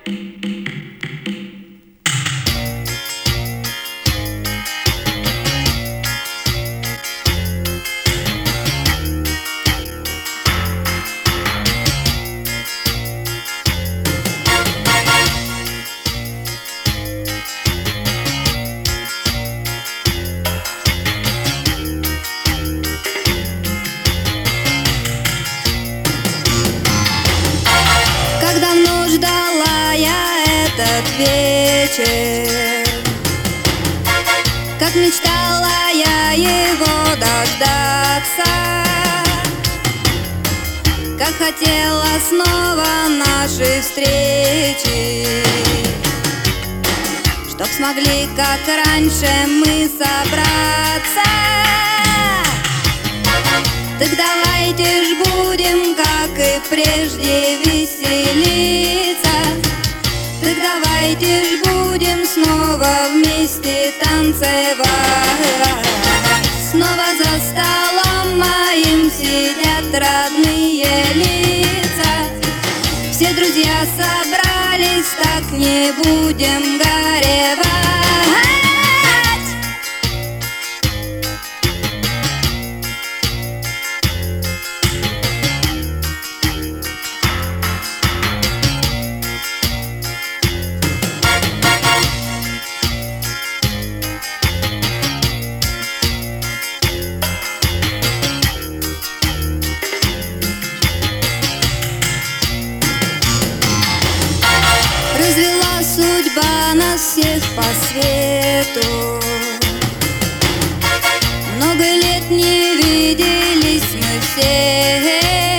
Как давно ждала я этот вечер, как мечтала я его дождаться, как хотела снова нашей встречи, чтоб смогли, как раньше, мы собраться. Так давайте ж будем, как и прежде, веселиться. Так давайте ж будем снова вместе танцевать. Снова за столом моим сидят родные лица. Все друзья собрались, так не будем горевать. Развела судьба нас всех по свету. Много лет не виделись мы все,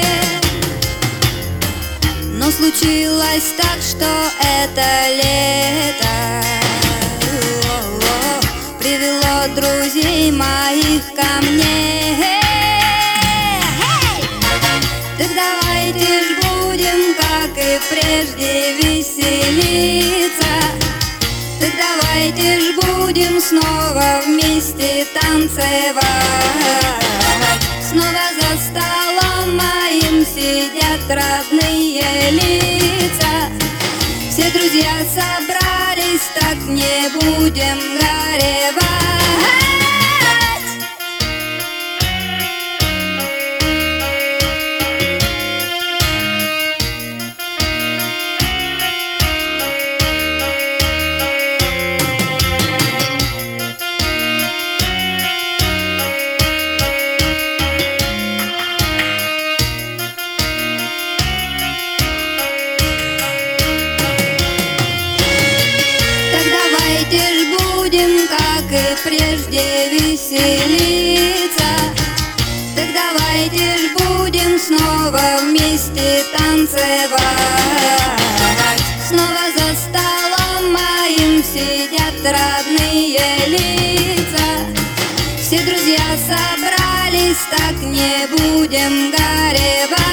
но случилось так, что это лето привело друзей моих ко мне. Так давайте ж будем, как и прежде, веселиться. Так давайте ж будем снова вместе танцевать. Снова за столом моим сидят родные лица. Все друзья собрались, так не будем горевать. Давайте ж будем, как и прежде, веселиться. Так давайте ж будем снова вместе танцевать. Снова за столом моим сидят родные лица. Все друзья собрались, так не будем горевать.